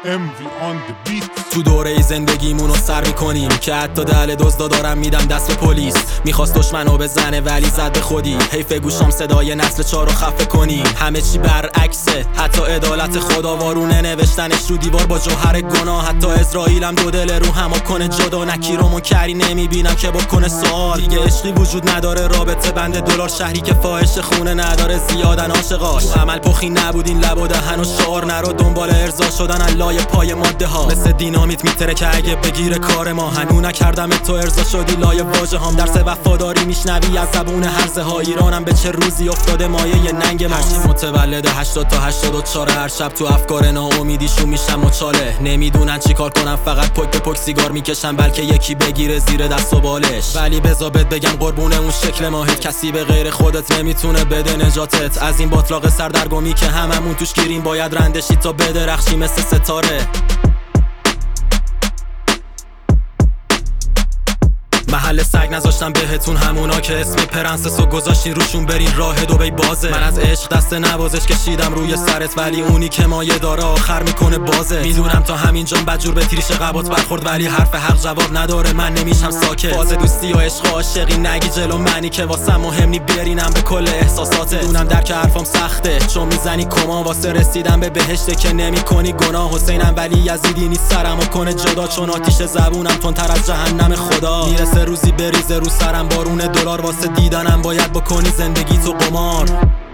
MV on the beat. تو دوره ای زندگیمونو سر میکنیم که حتی دهل دزدا دارم میدم دست به پلیس. میخواست دشمنو بزنه ولی زد به خودی. حیف گوشام صدای نسل 4 رو خفه کنیم. همه چی برعکسه، حتی عدالت خدا وارونه نوشتنش رو دیوار با جوهر گناه. حتی اسرائیلم دو دل رو همو کنه جدا. نکی رو منکری نمیبینم که بکنه سوال. دیگه عشقی وجود نداره، رابطه بند دلار. شهری که فاحش خونه نداره، زیادن عاشقاش. تو عمل پخی نبودین لب و دهن و شعار. نرو دنبال ارضا شدن لای پای ماده ها. مثل دینامیت میتره که اگه بگیره کار ما. هنو نکردم تو ارضا شدی لای واژه هام. درس وفاداری میشنوی از زبون هرزه ها. ایرانم به چه روزی افتاده مایه ننگ ما. متولد 80 تا 84 هر شب تو افکار ناامیدیشون میشم مچاله. نمیدونن چیکار کنم، فقط پک به پک سیگار میکشن بلکه یکی بگیره زیر دست و بالش. ولی بذار بهت بگم قربونه اون شکل ماهت کسی به غیر خودت نمیتونه بده نجاتت از این باطلاق سردرگمی که هممون توش گیریم. باید رندشی تا بدرخشی مثل ستاره. محل سگ نذاشتم بهتون، همونا که اسم پرنسسو گذاشتین روشون برین راه دبی بازه. من از عشق دست نوازش کشیدم روی سرت، ولی اونی که مایه داره آخر میکنه بازه. میدونم تا همینجا بدجور به تیریش قبات برخورد، ولی حرف حق جواب نداره. من نمیشم ساکت. فاز دوستی و عشق و عاشقی نگی جلو منی که واسم مهم نی، برینم به کل احساساته. دونم درک حرفام سخته چون میزنی کما واسه رسیدن به بهشته که نمیکنی گناه. حسینم ولی یزیدی نیست سرمو کنه جدا، چون آتیش زبونم تندتر از جهنم خدا. میرسه روزی بریزه رو سرم بارون دلار، واسه دیدنم باید بکنی زندگی تو قمار.